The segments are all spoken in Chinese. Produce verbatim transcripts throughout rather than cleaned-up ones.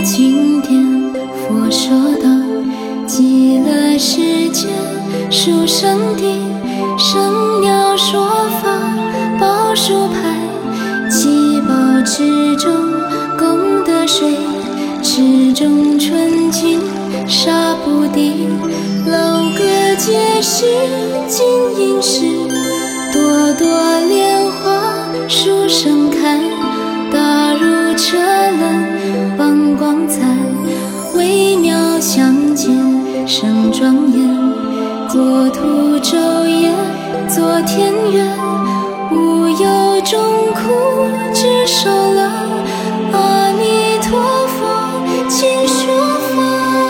经典，佛说道：极乐世界殊胜地，圣妙说法宝树牌，七宝池中功德水，池中纯净沙不滴，楼阁皆是金银饰，朵朵莲花殊盛开，大如车轮放光彩，微妙相间生庄严，国土昼夜作田园，无有众苦只受乐，阿弥陀佛请说法。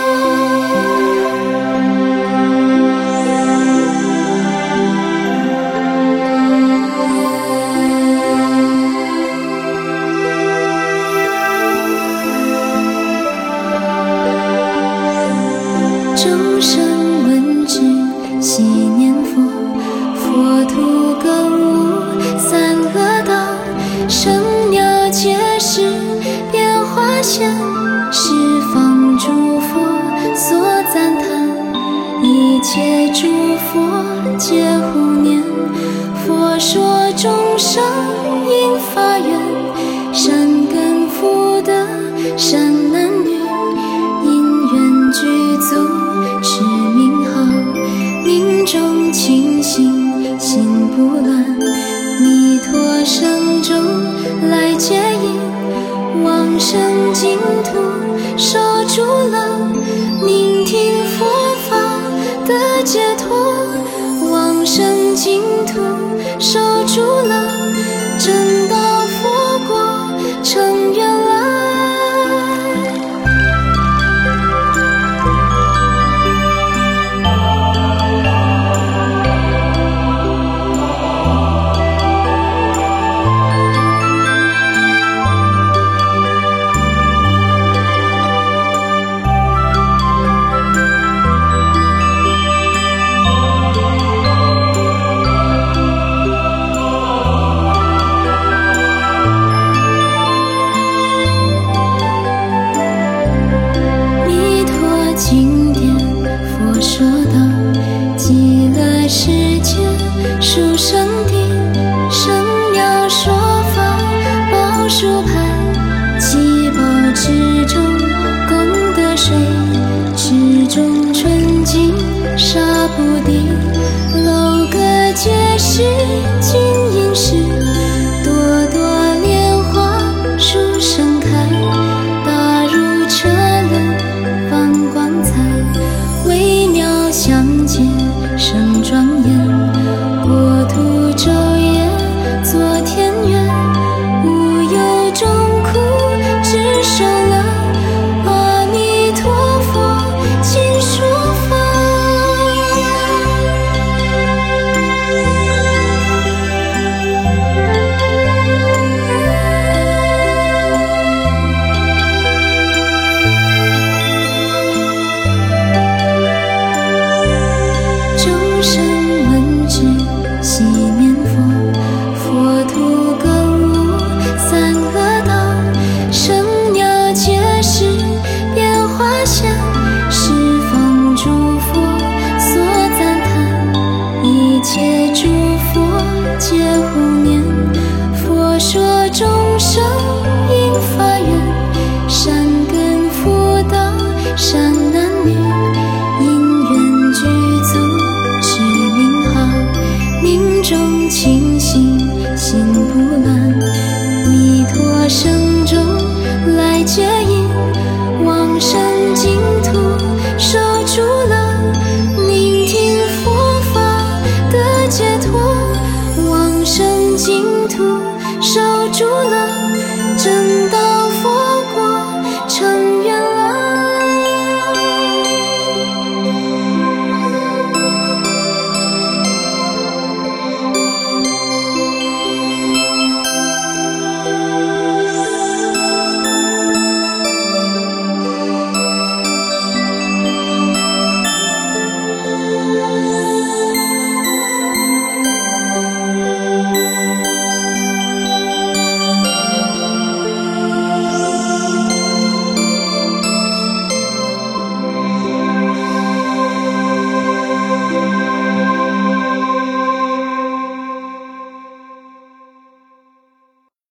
众生闻之悉念佛，佛土更无三恶道，圣妙皆是变化现，十方诸佛所赞叹，一切诸佛皆护念，佛说众生应发愿，善根福德善男女，因缘具足持名号，命中清醒心不乱，弥陀圣众来接引，往生净土受诸乐，聆听佛法得解脱，往生净土受诸乐，证到佛国成圆来。经典佛说道：极乐世界殊胜地，圣妙说法宝树牌，